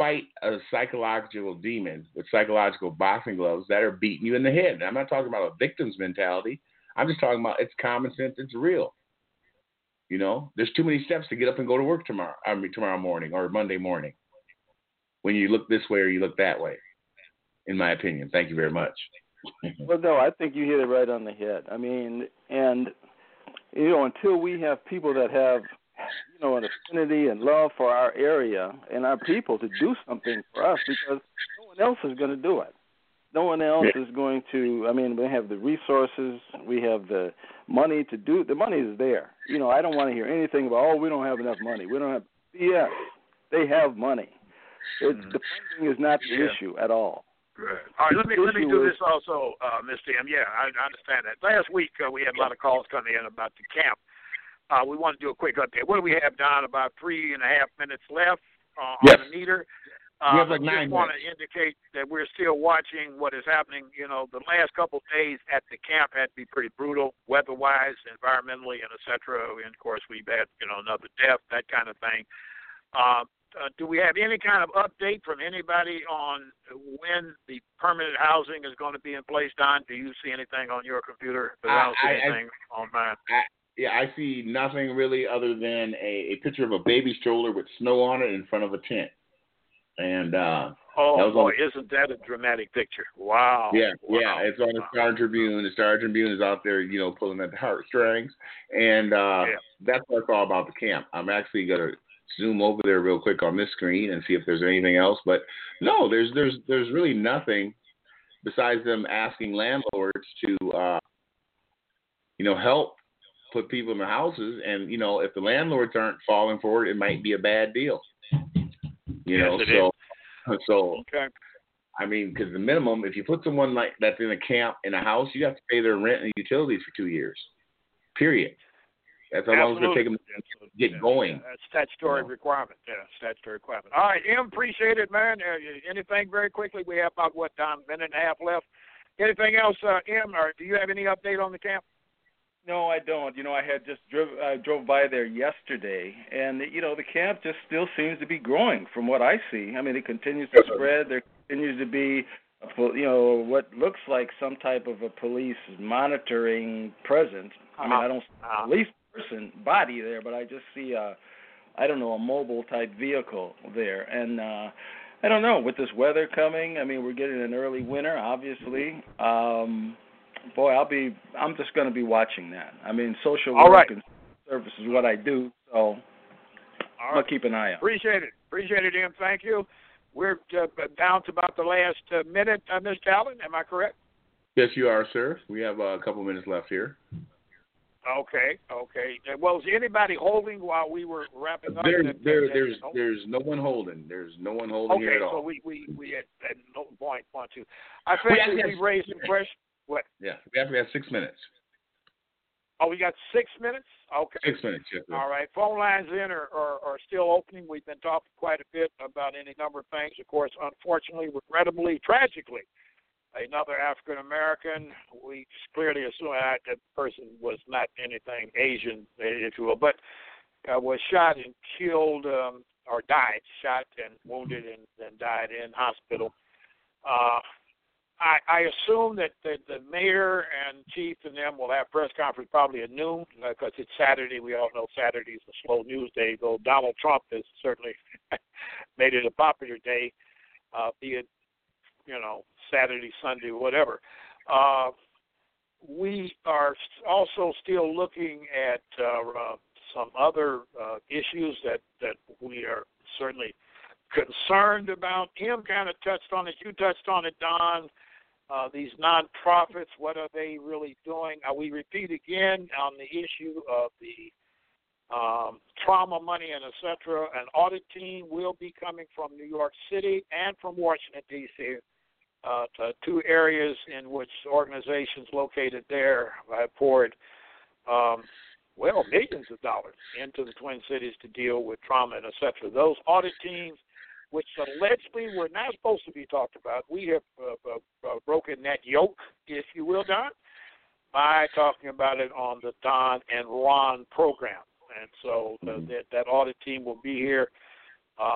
fight a psychological demon with psychological boxing gloves that are beating you in the head. And I'm not talking about a victim's mentality. I'm just talking about it's common sense. It's real. You know, there's too many steps to get up and go to work tomorrow. I mean, tomorrow morning or Monday morning. When you look this way or you look that way, in my opinion. Thank you very much. Well, no, I think you hit it right on the head. I mean, and you know, until we have people that have, you know, an affinity and love for our area and our people to do something for us, because no one else is going to do it. No one else yeah. is going to. I mean, we have the resources, we have the money to do. The money is there. You know, I don't want to hear anything about, oh, we don't have enough money. We don't have. Yes, they have money. It's, mm-hmm. The funding is not the yeah. issue at all. Right. All right, let me let me do this also, uh, Mister M. Yeah, I, I understand that. Last week uh, we had a lot of calls coming in about the camp. Uh, we want to do a quick update. What do we have, Don? About three and a half minutes left uh, yes. on the meter. Uh, we have like I nine just want to indicate that we're still watching what is happening. You know, the last couple of days at the camp had to be pretty brutal, weather-wise, environmentally, and et cetera. And, of course, we've had, you know, another death, that kind of thing. Uh, uh, do we have any kind of update from anybody on when the permanent housing is going to be in place, Don? Do you see anything on your computer? I, I don't see I, anything I, on mine. I, yeah, I see nothing really other than a, a picture of a baby stroller with snow on it in front of a tent. And uh, oh boy, on, isn't that a dramatic picture? Wow. Yeah, wow. yeah. It's on the Star Tribune. The Star Tribune is out there, you know, pulling at the heartstrings, and uh, yeah. that's what it's all about. The camp. I'm actually gonna zoom over there real quick on this screen and see if there's anything else. But no, there's there's there's really nothing besides them asking landlords to, uh, you know, help put people in the houses. And you know, if the landlords aren't falling for it, it might be a bad deal. You yes, know, it so is. so okay. I mean, because the minimum, if you put someone like that's in a camp in a house, you have to pay their rent and utilities for two years. Period. That's how long it's going to take them to get yeah. going. Yeah. That's statutory you know. requirement. Yeah, statutory requirement. All right, M, appreciate it, man. Uh, anything very quickly? We have about, what, Don, a minute and a half left. Anything else, uh, M, or do you have any update on the camp? No, I don't. You know, I had just drove, uh, drove by there yesterday, and, you know, the camp just still seems to be growing from what I see. I mean, it continues to spread. There continues to be, a, you know, what looks like some type of a police monitoring presence. I mean, uh-huh. I don't see a police person body there, but I just see a, I don't know, a mobile type vehicle there. And uh, I don't know, with this weather coming, I mean, we're getting an early winter, obviously. Um, boy, I'll be, I'm just going to be watching that. I mean, social All work right. and service is what I do, so All I'm going to keep an eye on it. Appreciate it. Appreciate it, Em. Thank you. We're uh, down to about the last uh, minute, uh, Mister Allen. Am I correct? Yes, you are, sir. We have uh, a couple minutes left here. Okay, okay. Well, is anybody holding while we were wrapping up? There, that, there, that, there's, no? there's no one holding. There's no one holding okay, here at all. Okay, so we, we, we at, at no point want to. I think we, we raised some questions. What? Yeah, we actually have six minutes. Oh, we got six minutes? Okay. Six minutes, yes, sir. All right. Phone lines in are, are, are still opening. We've been talking quite a bit about any number of things. Of course, unfortunately, regrettably, tragically, another African American, we clearly assume that that person was not anything Asian, if you will, but uh, was shot and killed um, or died, shot and wounded and, and died in hospital. Uh, I, I assume that the, the mayor and chief and them will have press conference probably at noon because it's Saturday. We all know Saturday's a slow news day, though Donald Trump has certainly made it a popular day, uh, be it, you know, Saturday, Sunday, whatever. Uh, we are also still looking at uh, uh, some other uh, issues that, that we are certainly concerned about. Em kind of touched on it. You touched on it, Don. Uh, these nonprofits, what are they really doing? Uh, we repeat again on the issue of the um, trauma money and et cetera. An audit team will be coming from New York City and from Washington, D C, uh, to two areas in which organizations located there have poured, um, well, millions of dollars into the Twin Cities to deal with trauma and et cetera. Those audit teams, which allegedly were not supposed to be talked about, we have uh, uh, broken that yoke, if you will, Don, by talking about it on the Don and Ron program. And so uh, that, that audit team will be here. Um,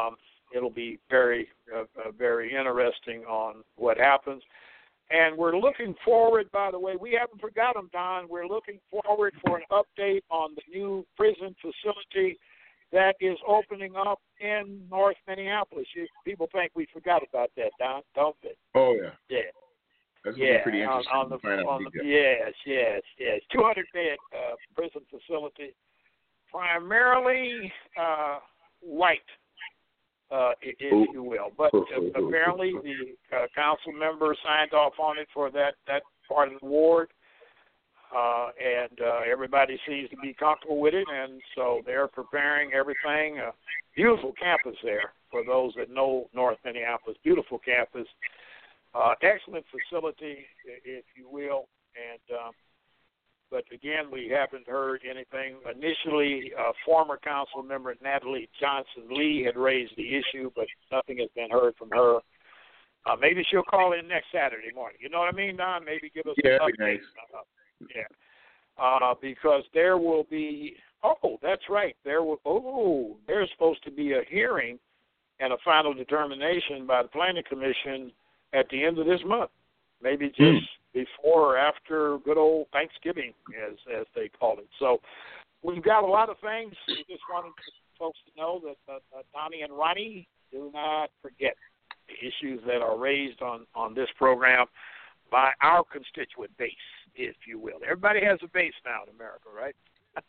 it'll be very, uh, uh, very interesting on what happens. And we're looking forward, by the way, we haven't forgotten, Don, we're looking forward for an update on the new prison facility that is opening up in North Minneapolis. You, people think we forgot about that, Don, don't they? Oh, yeah. Yeah. That's yeah, pretty interesting. On, on the, to find out on the, yes, yes, yes. two hundred bed uh, prison facility, primarily uh, white, uh, if Ooh. you will. But Ooh, uh, ooh, ooh, apparently ooh. the uh, council member signed off on it for that, that part of the ward. Uh, and uh, everybody seems to be comfortable with it, and so they're preparing everything. Uh, beautiful campus there for those that know North Minneapolis. Beautiful campus, uh, excellent facility, if you will. And um, but again, we haven't heard anything. Initially, uh, former council member Natalie Johnson Lee had raised the issue, but nothing has been heard from her. Uh, maybe she'll call in next Saturday morning. You know what I mean, Don? Maybe give us yeah, an that'd update. be nice. Uh, Yeah, uh, because there will be. Oh, that's right. There will. Oh, there's supposed to be a hearing and a final determination by the Planning Commission at the end of this month. Maybe just mm. before or after good old Thanksgiving, as as they call it. So we've got a lot of things. We just wanted folks to know that uh, uh, Donnie and Ronnie do not forget the issues that are raised on on this program by our constituent base, if you will. Everybody has a base now in America, right?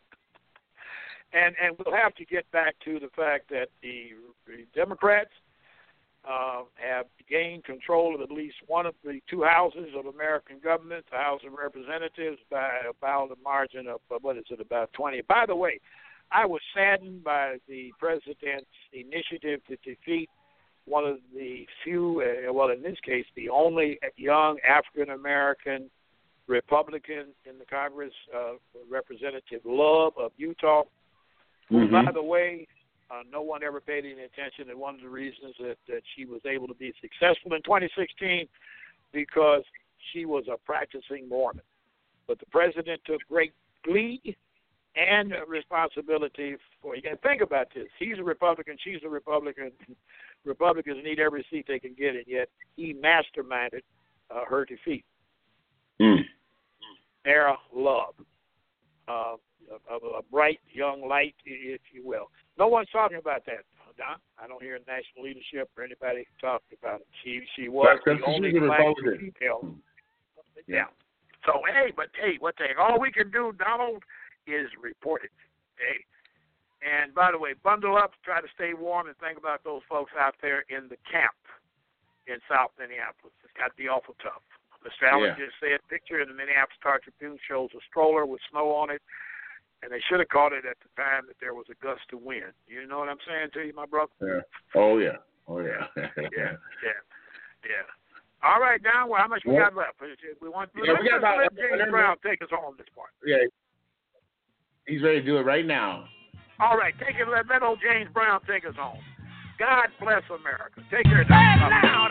and and we'll have to get back to the fact that the, the Democrats uh, have gained control of at least one of the two houses of American government, the House of Representatives, by about a margin of, what is it, about twenty. By the way, I was saddened by the president's initiative to defeat one of the few, uh, well, in this case, the only young African-American Republican in the Congress, uh, Representative Love of Utah, who, mm-hmm. by the way, uh, no one ever paid any attention, and one of the reasons that, that she was able to be successful in twenty sixteen because she was a practicing Mormon. But the president took great glee and responsibility for, you can think about this, he's a Republican, she's a Republican, Republicans need every seat they can get, and yet he masterminded uh, her defeat. Mm. Sarah Love, uh, a, a bright young light, if you will. No one's talking about that, Don. I don't hear national leadership or anybody talking about it. She she was That's the only black female. Yeah. yeah. So hey, but hey, what the heck? All we can do, Donald, is report it. Hey. And by the way, bundle up, try to stay warm, and think about those folks out there in the camp in South Minneapolis. It's got to be awful tough. Mister Allen yeah. just said, picture in the Minneapolis Star Tribune shows a stroller with snow on it, and they should have caught it at the time that there was a gust of wind. You know what I'm saying to you, my brother? Yeah. Oh, yeah. Oh, yeah. yeah, yeah, yeah. All right, Don, well, how much we got left? We want yeah, let's we got about, let James Brown take us home this part. Yeah. He's ready to do it right now. All right, take it. Let, let old James Brown take us home. God bless America. Take care. Now.